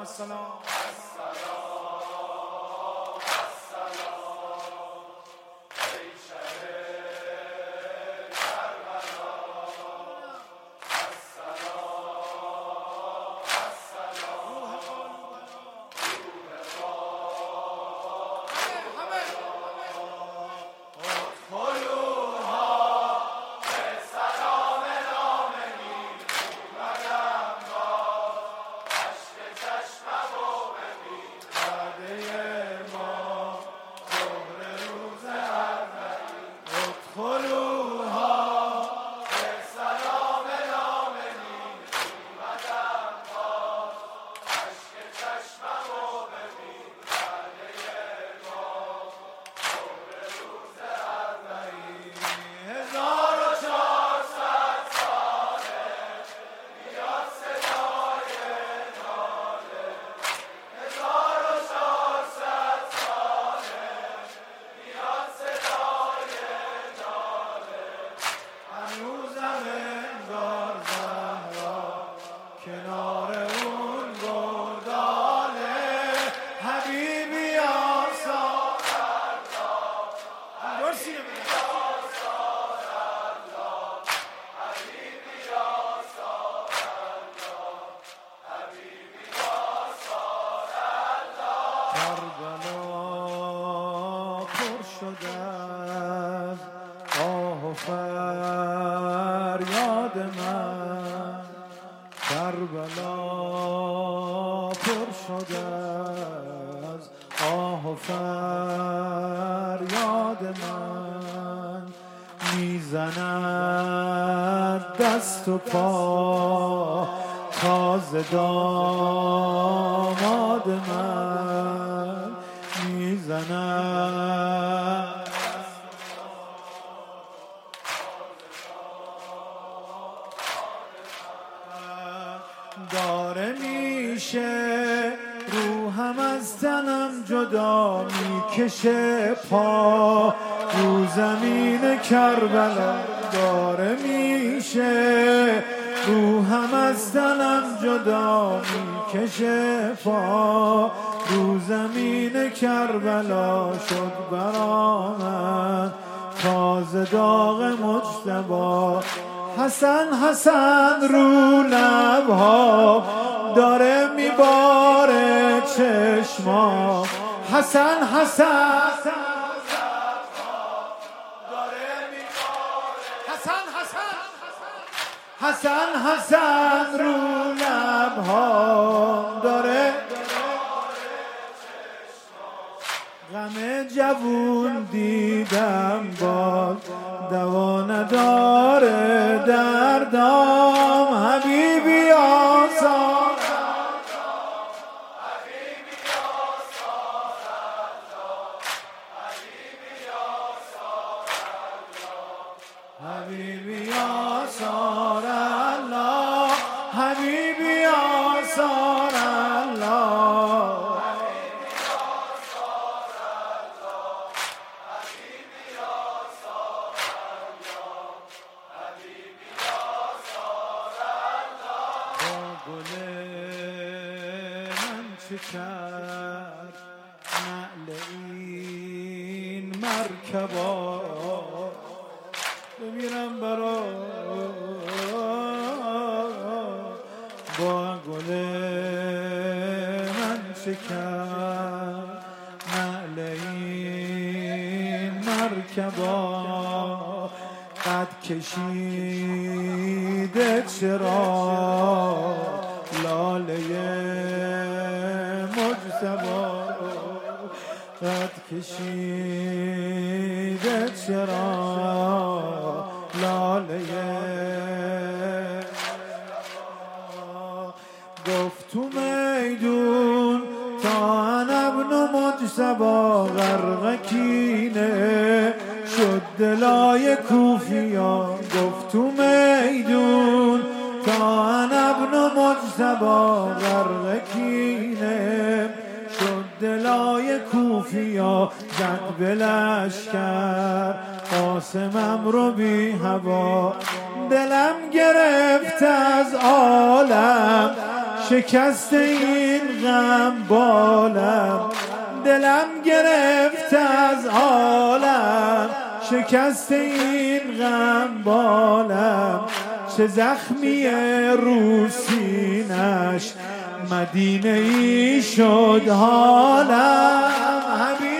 السلام. کربلا پر شده از آه و فریاد من، میزند دست و پا تازه داماد من، میزند داره میشه روحم از تنم جدا، میکشه پا رو زمین کربلا. داره میشه روحم از تنم جدا، میکشه پا رو زمین کربلا. شد برا من تازه داغ مجتبی، حسن حسن رو لبها داره میباره چشما، حسن حسن داره میباره، حسن حسن حسن حسن رو لبها داره غم جوون دیدم باز دوا نداره دردام. حبیبی آسان حبیبی آثار الله، حبیبی آثار الله. گل من چه کرد نعل این مرکبا، بمیرم برا با گل من چه کرد نعل این مرکبا. قد کشیده چرا لاله مجتبی، قد کشیده چرا لاله. گفت تو میدون تا انا ابن مجتبی، غرق کینه شد دلای کوفیا. گفت تو میدون تا انا ابن مجتبی، غرق کینه شد دلای کوفیا. زد به لشکر قاسمم رو بی هوا، دلم گرفت از عالم شکست این غم بالم، دلم گرفت از عالم، شکست این غم بالم، چه زخمی رو سینش مدینه ای شد حالم.